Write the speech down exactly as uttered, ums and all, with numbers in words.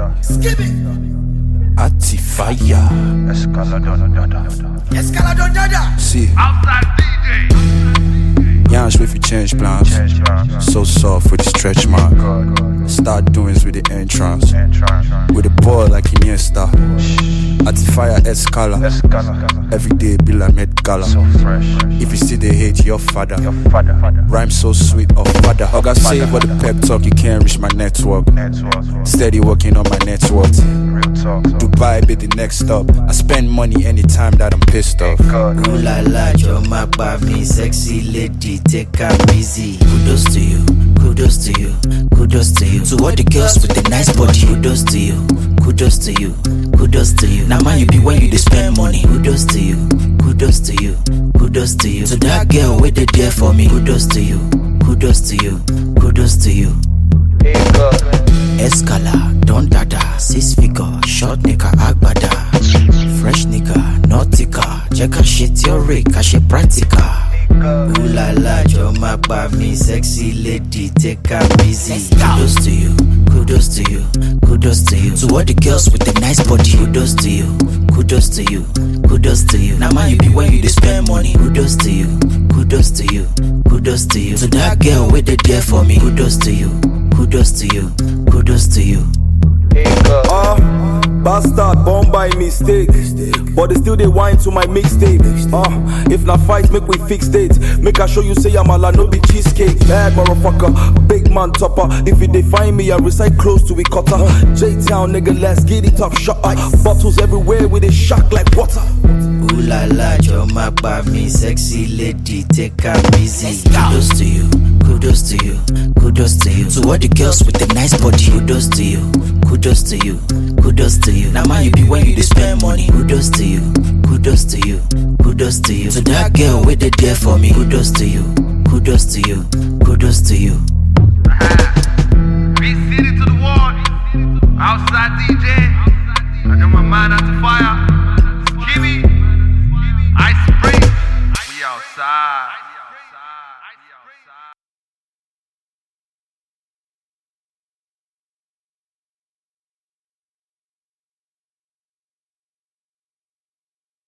Skip it. Atifaya. Escaladon Dada. See. Outside D J. Yans with you change plans. So soft with the stretch mark. Start doings with the entrance. With the ball like Iniesta. Atifaya Escala. Every day be like Met Gala. If you see they hate your father. Rhyme so sweet of father. I got saved for the pep talk. You can't reach my network. Steady working on my net worth. Dubai be the next stop. I spend money anytime that I'm pissed off. Ooh la la, you're my baby, sexy lady, take her easy. Kudos to you, kudos to you, kudos to you. To all the girls with the nice body, kudos to you, kudos to you, kudos to you. Now man you be when you dey spend money, kudos to you, kudos to you, kudos to you. To that girl wait they there for me, kudos to you, kudos to you, kudos to you. Escala, Don Dada, six figure, short nigga, agbada. Fresh nigga, nautica, check her shit, your rig, cash it practical. Ooh la la, you're my baby, sexy lady, take her easy. Kudos to you, kudos to you, kudos to you. To all the girls with the nice body, kudos to you, kudos to you, kudos to you. Now man you be when you dey spend money, kudos to you, kudos to you, kudos to you. To that girl wait they there for me, kudos to you, kudos to you, kudos to you. Uh, bastard born by mistake, but they still they whine to my mixtape. Uh, if not fight, make we fix date. Make I show you say I'm a la no be cheesecake. Bad motherfucker, big man topper. If you define me, I recite close to it cutter. J-Town nigga, let's get it up shot. Bottles everywhere with a shock like water. Ooh la la, you're my baby, sexy lady, take her easy. Kudos to you, kudos to you, kudos to you. To all the girls with the nice body, kudos to you, kudos to you, kudos to you. Now man you be when you dey spend money, kudos to you, kudos to you, kudos to you. To that girl wait they there for me, kudos to you, kudos to you, kudos to you. Be city to the wall. Outside D J.